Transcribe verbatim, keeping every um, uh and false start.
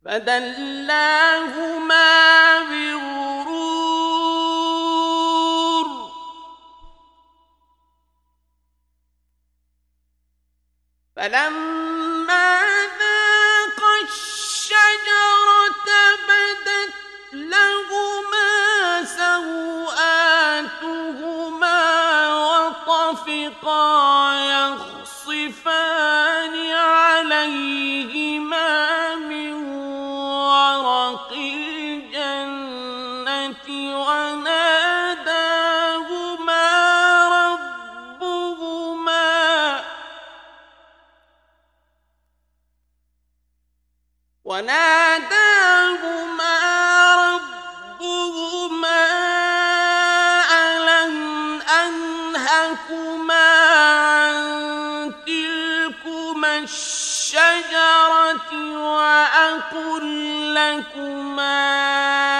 فدلاهما بغرور فلما ذاقا الشجرة بدت لهما سوآتهما وطفقا يخصفان عليهما من ورق الجنة وناداهما ربهما وناداهما ربهما ألم أنهكما عن تلكما الشجرة وأقل لكما